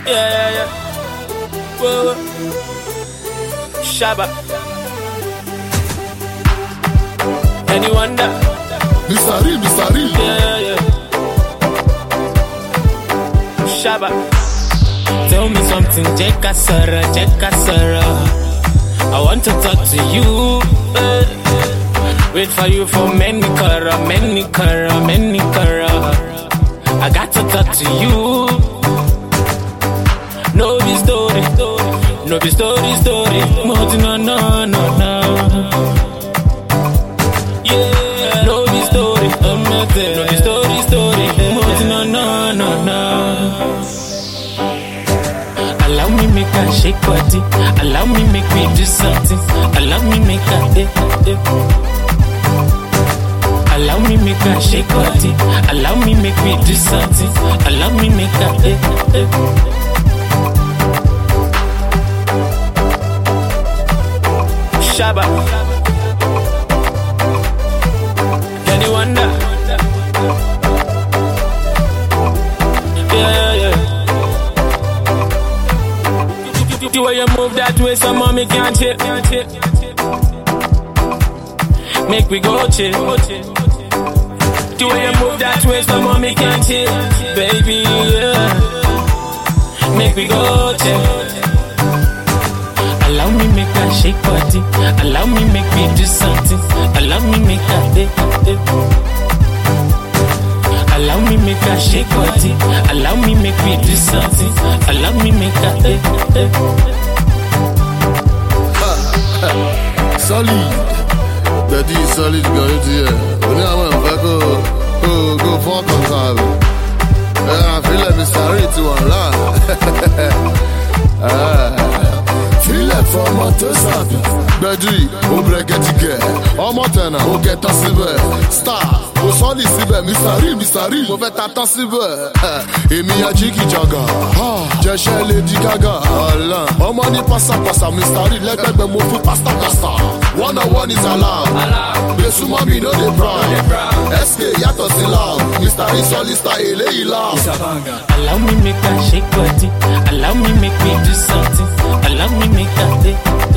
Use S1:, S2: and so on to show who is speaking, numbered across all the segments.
S1: Yeah. Whoa. Shabba. Any wonder?
S2: Mr. Real.
S1: Yeah. Shabba. Tell me something, Jeka Sarah. I want to talk to you. Wait for you for many kara. I got to talk to you. No be story. More no. Yeah, no be story. No be story. More no. Allow me make a shake body. Allow me make me do something. Allow me make a dip. Allow me make a shake body. Allow me make me do something. Allow me make a dip. Shabba. Can you wonder? Yeah. The way you move that way, some mommy can't hit. Make we go chill. The way you move that way, some mommy can't hit. Baby, yeah. Make we go chill. Allow me make a shake body. Allow me make me do something. Allow me make a dip. Allow me make a shake body. Allow me make me do something. Allow me make a dip.
S2: Solid. Daddy is solid, girl. On est à moi, on va go fort comme ça. I feel like Mr. Real to one. Feel like for my to sabi. Bedri, o break it. Ọmọ tẹ̀nà, o get us síbẹ̀. Star, o sọ ní síbẹ̀. Mr. Real, mo fẹ́ ta tán síbẹ̀. Èmi ya Jiggy Jaga, jẹ́ṣẹ́ Lady Gaga. Ọmọ ní pásápásá, Mr. Real lẹ́gbẹ̀gbẹ̀ mo fún pásítà. One is allowed. Gbèsù mọ́ mi no dey proud. SK yàtọ̀ sí loud. Mr. Real solista eléyìí loud.
S1: Allow me make a shake body. Allow me make me do something. Allow me make a dip.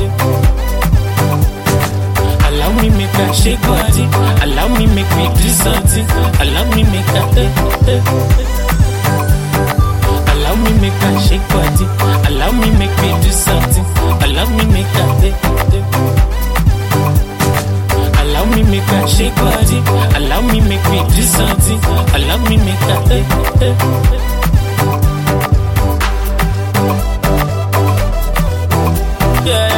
S1: Allow me make a shake body. Allow me make me do something. Allow me make a dip. Allow me make a shake body. Allow me make me do something. Allow me make a dip. Allow me make a shake body. Allow me make me do something. Allow me make a dip. Yeah.